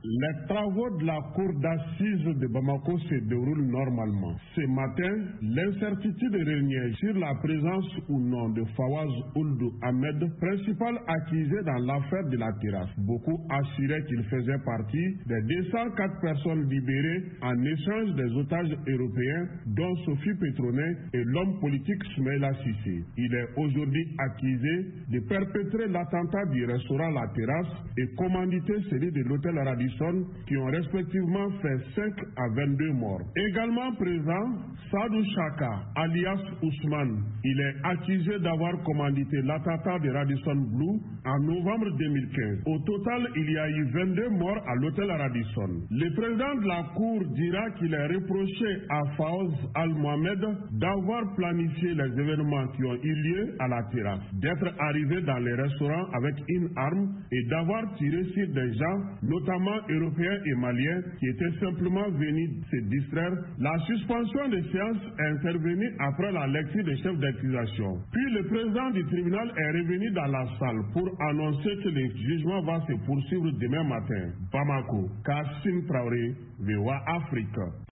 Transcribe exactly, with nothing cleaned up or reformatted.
Les travaux de la cour d'assises de Bamako se déroulent normalement. Ce matin, l'incertitude régnait sur la présence ou non de Fawaz Ould Ahmed, principal accusé dans l'affaire de la terrasse. Beaucoup assuraient qu'il faisait partie des deux cent quatre personnes libérées en échange des otages européens, dont Sophie Petronet et l'homme politique Soumaïla Cissé. Il est aujourd'hui accusé de perpétrer l'attentat du restaurant La Terrasse et commanditer celui de l'hôtel Radisson, qui ont respectivement fait cinq à vingt-deux morts. Également présent, Sadou Chaka, alias Ousmane. Il est accusé d'avoir commandité l'attentat de Radisson Blu en novembre deux mille quinze. Au total, il y a eu vingt-deux morts à l'hôtel Radisson. Le président de la Cour dira qu'il est reproché à Fawaz Al-Mohamed d'avoir planifié les événements qui ont eu lieu à la terrasse, d'être arrivé dans les restaurants avec une arme et d'avoir tiré sur des gens, notamment européens et maliens, qui étaient simplement venus se distraire. La suspension des séances est intervenue après la lecture des chefs d'accusation. Puis le président du tribunal est revenu dans la salle pour annoncer que le jugement va se poursuivre demain matin. Bamako, Kassim Traoré, V O A Afrique.